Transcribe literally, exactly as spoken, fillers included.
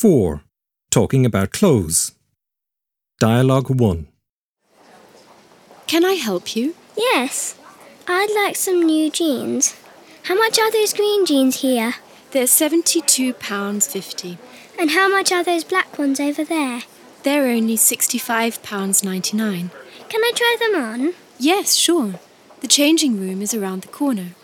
four. Talking about clothes. Dialogue one. Can I help you? Yes, I'd like some new jeans. How much are those green jeans here? They're seventy-two pounds fifty. And how much are those black ones over there? They're only sixty-five pounds ninety-nine. Can I try them on? Yes, sure. The changing room is around the corner.